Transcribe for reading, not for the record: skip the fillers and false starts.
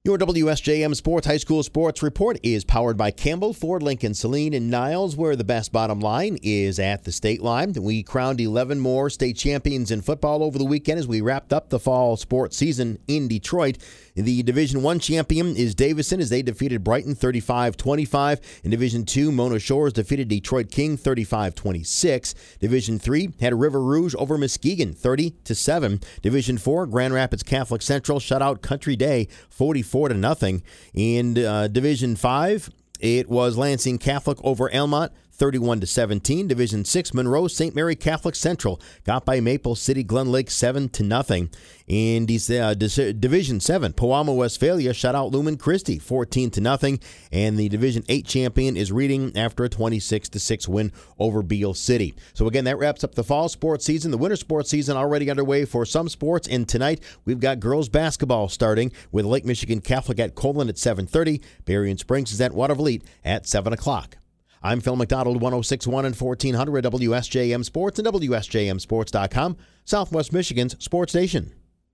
Your WSJM Sports High School Sports Report is powered by Campbell, Ford, Lincoln, Saline, and Niles, where the best bottom line is at the state line. We crowned 11 more state champions in football over the weekend as we wrapped up the fall sports season in Detroit. The Division I champion is Davison as they defeated Brighton 35-25. In Division II, Mona Shores defeated Detroit King 35-26. Division III had River Rouge over Muskegon 30-7. Division IV, Grand Rapids Catholic Central shut out Country Day 44-0. In Division V, it was Lansing Catholic over Elmont 31-17. Division VI, Monroe St. Mary Catholic Central got by Maple City Glen Lake 7-0. In Division VII, Powama Westphalia shut out Lumen Christi 14-0. And the Division VIII champion is Reading after a 26-6 win over Beale City. So again, that wraps up the fall sports season. The winter sports season already underway for some sports. And tonight, we've got girls basketball starting with Lake Michigan Catholic at Colon at 7:30. Berrien Springs is at Watervliet at 7 o'clock. I'm Phil McDonald, 106.1 and 1400 WSJM Sports and WSJMSports.com, Southwest Michigan's sports station.